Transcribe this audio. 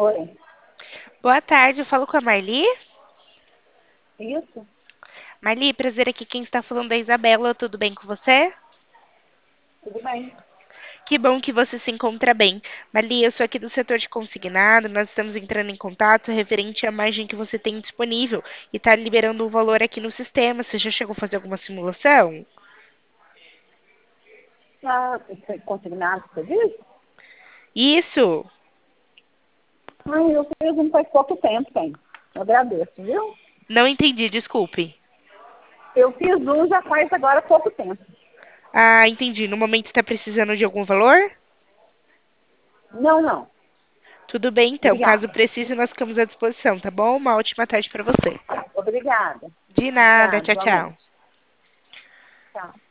Oi, Boa tarde, eu falo com a Marli. isso? Marli, prazer aqui, quem está falando é a Isabela, tudo bem com você? Tudo bem? Que bom que você se encontra bem. Marli, eu sou aqui do setor de consignado, nós estamos entrando em contato referente à margem que você tem disponível e está liberando um valor aqui no sistema. Você já chegou a fazer alguma simulação? Ah, foi consignado, você disse? Isso! Ah, eu fiz um faz pouco tempo, tem. Eu agradeço, viu? Não entendi, desculpe. Eu fiz um já faz agora pouco tempo. Ah, entendi. No momento está precisando de algum valor? Não, não. Tudo bem, então. Caso Obrigada. precise, nós ficamos à disposição, tá bom? Uma ótima tarde para você. Obrigada. De nada, Obrigada, tchau, tchau. igualmente. Tchau.